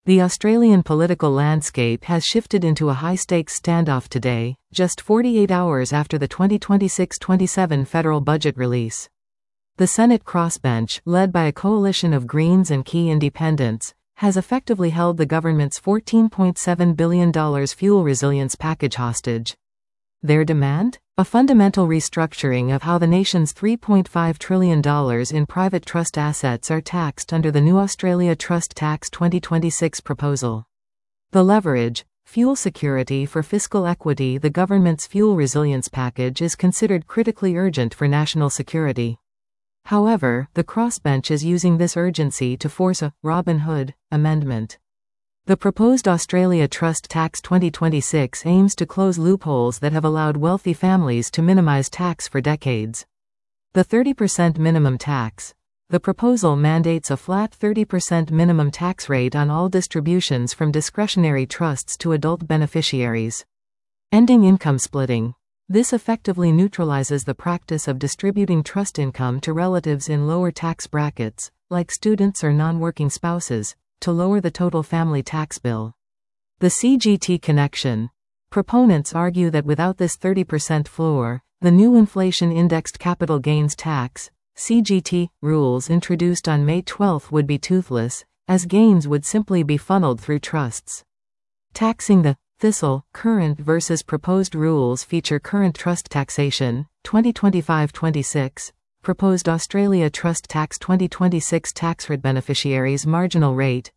The Australian political landscape has shifted into a high-stakes standoff today, just 48 hours after the 2026-27 federal budget release. The Senate crossbench, led by a coalition of Greens and key independents, has effectively held the government's $14.7 billion fuel resilience package hostage. Their demand? A fundamental restructuring of how the nation's $3.5 trillion in private trust assets are taxed under the new Australia Trust Tax 2026 proposal. The leverage, fuel security for fiscal equity. The government's fuel resilience package is considered critically urgent for national security. However, the crossbench is using this urgency to force a Robin Hood amendment. The proposed Australia Trust Tax 2026 aims to close loopholes that have allowed wealthy families to minimize tax for decades. The 30% minimum tax. The proposal mandates a flat 30% minimum tax rate on all distributions from discretionary trusts to adult beneficiaries. Ending income splitting. This effectively neutralizes the practice of distributing trust income to relatives in lower tax brackets, like students or non-working spouses, to lower the total family tax bill. The CGT connection. Proponents argue that without this 30% floor, the new inflation-indexed capital gains tax, CGT, rules introduced on May 12 would be toothless, as gains would simply be funneled through trusts. Taxing the Thistle, current versus proposed rules feature current trust taxation, 2025-26. Proposed Australia Trust Tax 2026 tax rate beneficiaries marginal rate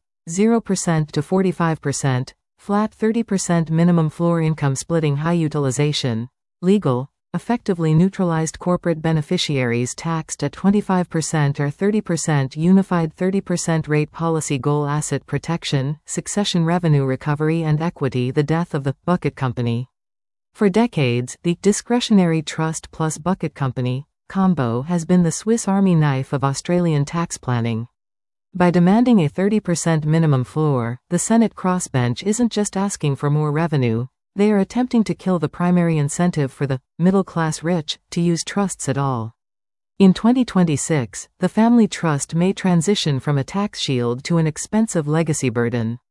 0% to 45%, flat 30% minimum floor income splitting high utilization, legal, effectively neutralized corporate beneficiaries taxed at 25% or 30% unified 30% rate policy goal asset protection, succession revenue recovery and equity the death of the bucket company. For decades, the discretionary trust plus bucket company combo has been the Swiss Army knife of Australian tax planning. By demanding a 30% minimum floor, the Senate crossbench isn't just asking for more revenue, they are attempting to kill the primary incentive for the middle-class rich to use trusts at all. In 2026, the family trust may transition from a tax shield to an expensive legacy burden.